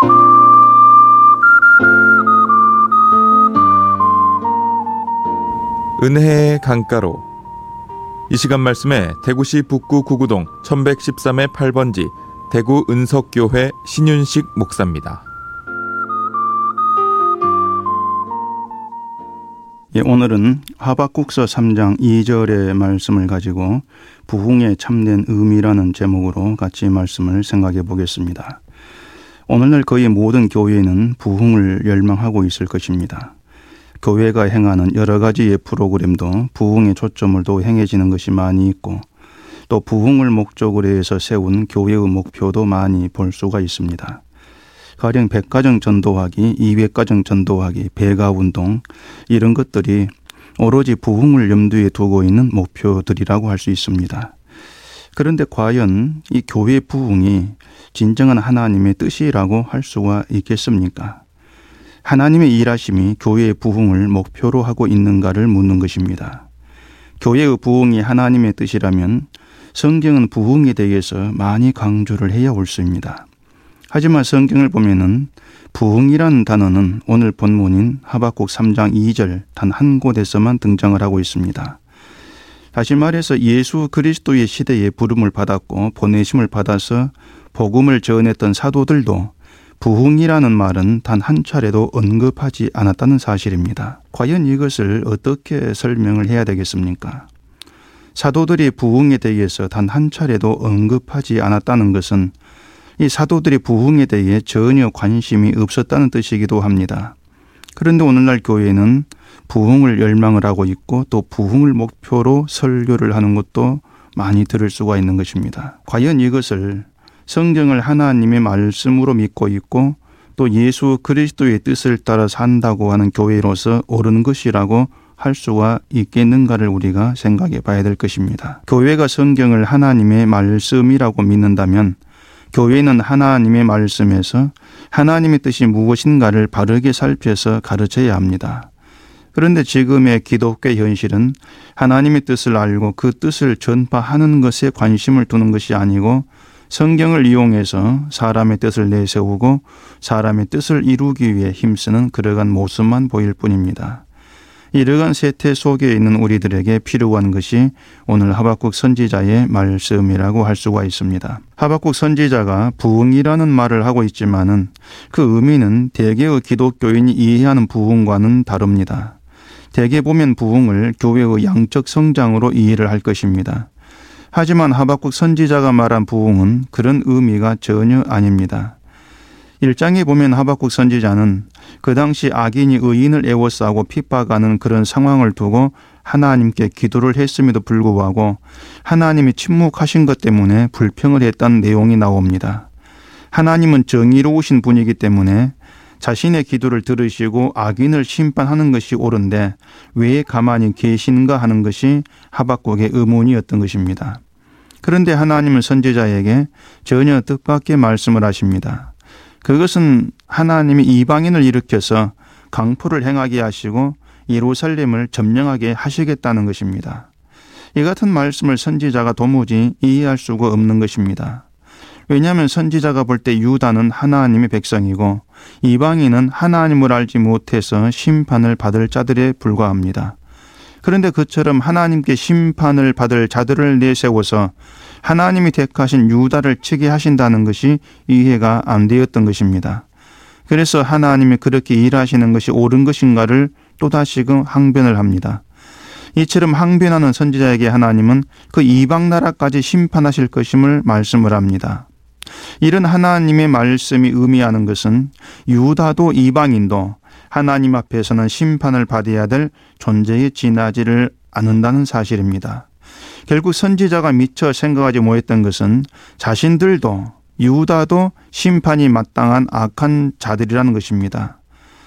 은혜의 강가로. 이 시간 말씀에 대구시 북구 구구동 1113의 8번지 대구 은석교회 신윤식 목사입니다. 오늘은 하박국서 3장 2절의 말씀을 가지고 부흥의 참된 의미라는 제목으로 같이 말씀을 생각해 보겠습니다. 오늘날 거의 모든 교회는 부흥을 열망하고 있을 것입니다. 교회가 행하는 여러 가지의 프로그램도 부흥에 초점을 둬 행해지는 것이 많이 있고, 또 부흥을 목적으로 해서 세운 교회의 목표도 많이 볼 수가 있습니다. 가령 100가정 전도하기, 200가정 전도하기, 배가운동, 이런 것들이 오로지 부흥을 염두에 두고 있는 목표들이라고 할 수 있습니다. 그런데 과연 이 교회 부흥이 진정한 하나님의 뜻이라고 할 수가 있겠습니까? 하나님의 일하심이 교회의 부흥을 목표로 하고 있는가를 묻는 것입니다. 교회의 부흥이 하나님의 뜻이라면 성경은 부흥에 대해서 많이 강조를 해야 옳습니다. 하지만 성경을 보면은 부흥이라는 단어는 오늘 본문인 하박국 3장 2절 단 한 곳에서만 등장을 하고 있습니다. 다시 말해서 예수 그리스도의 시대에 부름을 받았고 보내심을 받아서 복음을 전했던 사도들도 부흥이라는 말은 단 한 차례도 언급하지 않았다는 사실입니다. 과연 이것을 어떻게 설명을 해야 되겠습니까? 사도들이 부흥에 대해서 단 한 차례도 언급하지 않았다는 것은 이 사도들이 부흥에 대해 전혀 관심이 없었다는 뜻이기도 합니다. 그런데 오늘날 교회는 부흥을 열망을 하고 있고 또 부흥을 목표로 설교를 하는 것도 많이 들을 수가 있는 것입니다. 과연 이것을 성경을 하나님의 말씀으로 믿고 있고 또 예수 그리스도의 뜻을 따라 산다고 하는 교회로서 옳은 것이라고 할 수가 있겠는가를 우리가 생각해 봐야 될 것입니다. 교회가 성경을 하나님의 말씀이라고 믿는다면 교회는 하나님의 말씀에서 하나님의 뜻이 무엇인가를 바르게 살펴서 가르쳐야 합니다. 그런데 지금의 기독교 현실은 하나님의 뜻을 알고 그 뜻을 전파하는 것에 관심을 두는 것이 아니고 성경을 이용해서 사람의 뜻을 내세우고 사람의 뜻을 이루기 위해 힘쓰는 그러한 모습만 보일 뿐입니다. 이러한 세태 속에 있는 우리들에게 필요한 것이 오늘 하박국 선지자의 말씀이라고 할 수가 있습니다. 하박국 선지자가 부흥이라는 말을 하고 있지만은 그 의미는 대개의 기독교인이 이해하는 부흥과는 다릅니다. 대개 보면 부흥을 교회의 양적 성장으로 이해를 할 것입니다. 하지만 하박국 선지자가 말한 부흥은 그런 의미가 전혀 아닙니다. 1장에 보면 하박국 선지자는 그 당시 악인이 의인을 애워싸고 핍박하는 그런 상황을 두고 하나님께 기도를 했음에도 불구하고 하나님이 침묵하신 것 때문에 불평을 했다는 내용이 나옵니다. 하나님은 정의로우신 분이기 때문에 자신의 기도를 들으시고 악인을 심판하는 것이 옳은데 왜 가만히 계신가 하는 것이 하박국의 의문이었던 것입니다. 그런데 하나님은 선지자에게 전혀 뜻밖의 말씀을 하십니다. 그것은 하나님이 이방인을 일으켜서 강포를 행하게 하시고 예루살렘을 점령하게 하시겠다는 것입니다. 이 같은 말씀을 선지자가 도무지 이해할 수가 없는 것입니다. 왜냐하면 선지자가 볼 때 유다는 하나님의 백성이고 이방인은 하나님을 알지 못해서 심판을 받을 자들에 불과합니다. 그런데 그처럼 하나님께 심판을 받을 자들을 내세워서 하나님이 택하신 유다를 치게 하신다는 것이 이해가 안 되었던 것입니다. 그래서 하나님이 그렇게 일하시는 것이 옳은 것인가를 또다시금 항변을 합니다. 이처럼 항변하는 선지자에게 하나님은 그 이방 나라까지 심판하실 것임을 말씀을 합니다. 이런 하나님의 말씀이 의미하는 것은 유다도 이방인도 하나님 앞에서는 심판을 받아야 될 존재에 지나지를 않는다는 사실입니다. 결국 선지자가 미처 생각하지 못했던 것은 자신들도 유다도 심판이 마땅한 악한 자들이라는 것입니다.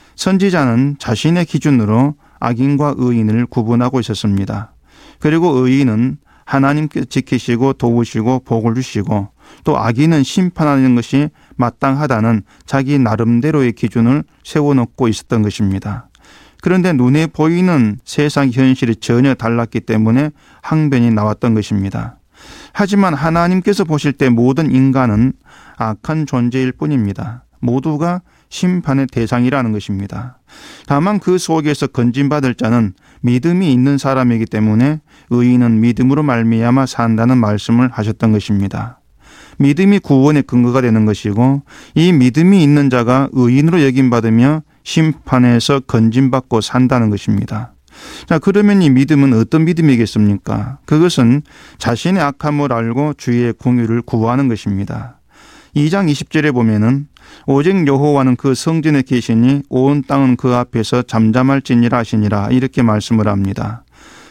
선지자는 자신의 기준으로 악인과 의인을 구분하고 있었습니다. 그리고 의인은 하나님께 지키시고 도우시고 복을 주시고 또 악인은 심판하는 것이 마땅하다는 자기 나름대로의 기준을 세워놓고 있었던 것입니다. 그런데 눈에 보이는 세상 현실이 전혀 달랐기 때문에 항변이 나왔던 것입니다. 하지만 하나님께서 보실 때 모든 인간은 악한 존재일 뿐입니다. 모두가 심판의 대상이라는 것입니다. 다만 그 속에서 건진받을 자는 믿음이 있는 사람이기 때문에 의인은 믿음으로 말미암아 산다는 말씀을 하셨던 것입니다. 믿음이 구원의 근거가 되는 것이고 이 믿음이 있는 자가 의인으로 여김받으며 심판에서 건진받고 산다는 것입니다. 자, 그러면 이 믿음은 어떤 믿음이겠습니까? 그것은 자신의 악함을 알고 주의 공의를 구하는 것입니다. 2장 20절에 보면은 오직 여호와는 그 성전에 계시니 온 땅은 그 앞에서 잠잠할지니라 하시니라 이렇게 말씀을 합니다.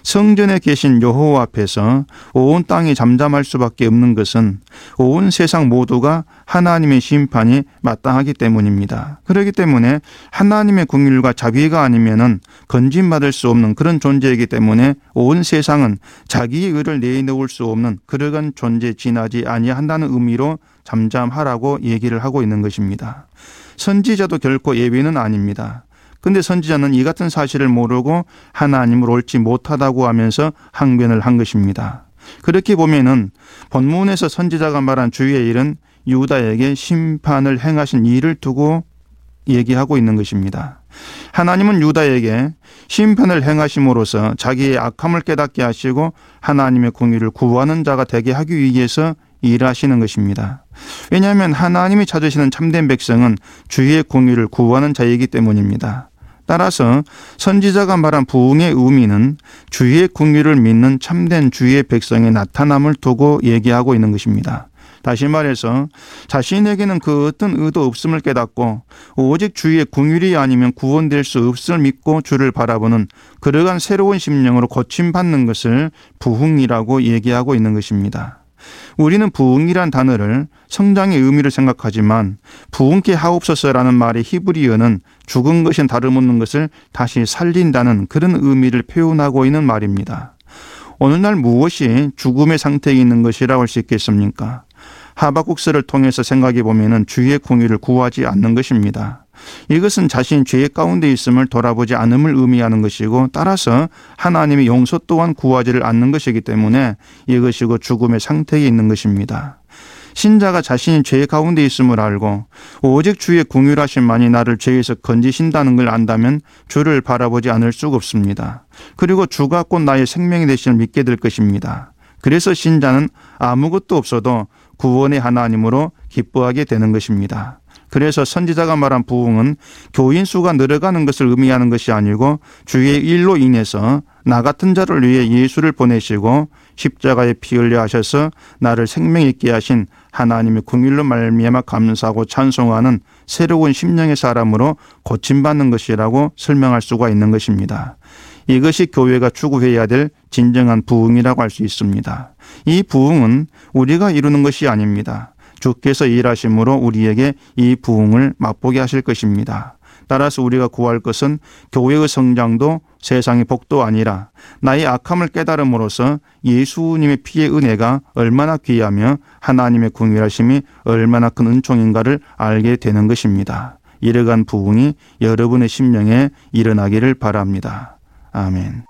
성전에 계신 여호와 앞에서 온 땅이 잠잠할 수밖에 없는 것은 온 세상 모두가 하나님의 심판이 마땅하기 때문입니다. 그렇기 때문에 하나님의 긍휼과 자비가 아니면은 건진받을 수 없는 그런 존재이기 때문에 온 세상은 자기의 의를 내놓을 수 없는 그러한 존재에 지나지 아니한다는 의미로 잠잠하라고 얘기를 하고 있는 것입니다. 선지자도 결코 예외는 아닙니다. 근데 선지자는 이 같은 사실을 모르고 하나님을 옳지 못하다고 하면서 항변을 한 것입니다. 그렇게 보면은 본문에서 선지자가 말한 주의 일은 유다에게 심판을 행하신 일을 두고 얘기하고 있는 것입니다. 하나님은 유다에게 심판을 행하심으로써 자기의 악함을 깨닫게 하시고 하나님의 공의를 구하는 자가 되게 하기 위해서 일하시는 것입니다. 왜냐하면 하나님이 찾으시는 참된 백성은 주의 공의를 구하는 자이기 때문입니다. 따라서 선지자가 말한 부흥의 의미는 주의 공의를 믿는 참된 주의 백성의 나타남을 두고 얘기하고 있는 것입니다. 다시 말해서 자신에게는 그 어떤 의도 없음을 깨닫고 오직 주의 긍휼이 아니면 구원될 수 없음을 믿고 주를 바라보는 그러한 새로운 심령으로 고침받는 것을 부흥이라고 얘기하고 있는 것입니다. 우리는 부흥이란 단어를 성장의 의미를 생각하지만 부흥케 하옵소서라는 말의 히브리어는 죽은 것은 다름없는 것을 다시 살린다는 그런 의미를 표현하고 있는 말입니다. 오늘날 무엇이 죽음의 상태에 있는 것이라고 할 수 있겠습니까? 하박국서를 통해서 생각해 보면 주의 공의를 구하지 않는 것입니다. 이것은 자신 죄 가운데 있음을 돌아보지 않음을 의미하는 것이고 따라서 하나님의 용서 또한 구하지를 않는 것이기 때문에 이것이고 죽음의 상태에 있는 것입니다. 신자가 자신이 죄 가운데 있음을 알고 오직 주의 긍휼하심만이 나를 죄에서 건지신다는 걸 안다면 주를 바라보지 않을 수가 없습니다. 그리고 주가 곧 나의 생명이 되심을 믿게 될 것입니다. 그래서 신자는 아무것도 없어도 구원의 하나님으로 기뻐하게 되는 것입니다. 그래서 선지자가 말한 부흥은 교인 수가 늘어가는 것을 의미하는 것이 아니고 주의 일로 인해서 나 같은 자를 위해 예수를 보내시고 십자가에 피 흘려 하셔서 나를 생명 있게 하신 하나님의 긍휼로 말미암아 감사하고 찬송하는 새로운 심령의 사람으로 고침받는 것이라고 설명할 수가 있는 것입니다. 이것이 교회가 추구해야 될 진정한 부흥이라고 할 수 있습니다. 이 부흥은 우리가 이루는 것이 아닙니다. 주께서 일하심으로 우리에게 이 부흥을 맛보게 하실 것입니다. 따라서 우리가 구할 것은 교회의 성장도 세상의 복도 아니라 나의 악함을 깨달음으로써 예수님의 피의 은혜가 얼마나 귀하며 하나님의 긍휼하심이 얼마나 큰 은총인가를 알게 되는 것입니다. 이러한 부흥이 여러분의 심령에 일어나기를 바랍니다. 아멘.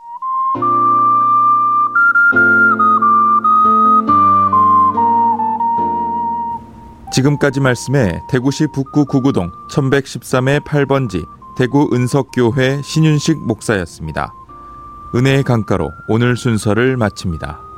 지금까지 말씀에 대구시 북구 구구동 1113의 8번지 대구 은석교회 신윤식 목사였습니다. 은혜의 강가로 오늘 순서를 마칩니다.